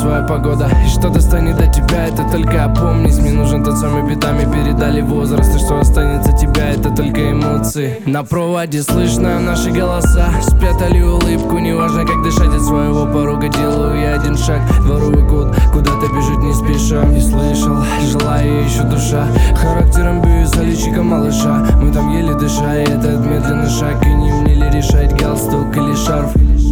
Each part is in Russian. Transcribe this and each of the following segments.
своя погода. И что-то станет до тебя, это только опомнись. Мне нужен тот самый битами, передали возраст. И что останется тебя, это только эмоции. На проводе слышно наши голоса. Спрятали улыбку, неважно как дышать от своего порога. Делаю я один шаг, дворовый кот куда-то бежит не спеша. Не слышал, желаю еще душа. Характером бью за личико малыша. Мы там еле дыша, и этот медленный шаг. И не мне ли решать, галстук или шарф.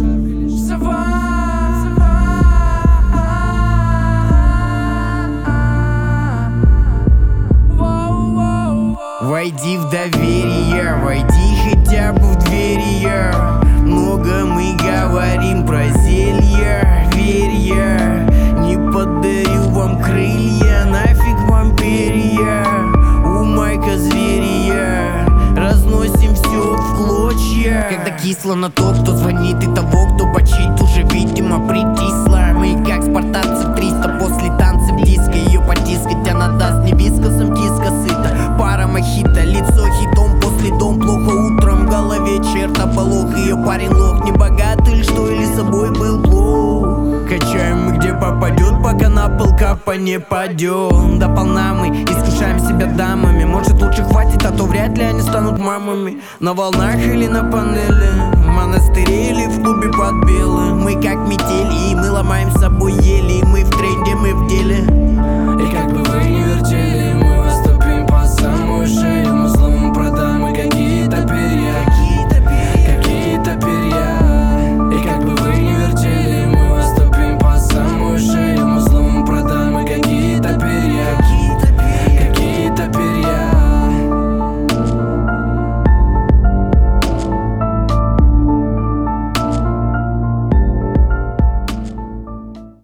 Войди в доверие, войди хотя бы в двери я. Много мы говорим про зелья, верь я. Не подарю вам крылья, нафиг вам перья. У Майка зверя, разносим все в клочья. Когда кисло на то, кто звонит, и того, кто бочит, уже видимо притисла. Мы как спартанцы 300 после танцев диско. Ее потискать она даст не вискосом, киска сыта. Пара мохито, лицо хитом, после дом плохо утром. В голове чертополох, ее парень лох. Не богат или что, или собой был плох. Качаем мы где попадет, пока на пол капа не падет. Дополна мы искушаем себя дамами. Может лучше хватит, а то вряд ли они станут мамами. На волнах или на панели, в монастыре или в клубе под белым. Мы как метели, и мы ломаем с собой ели. Мы в тренде, мы в деле.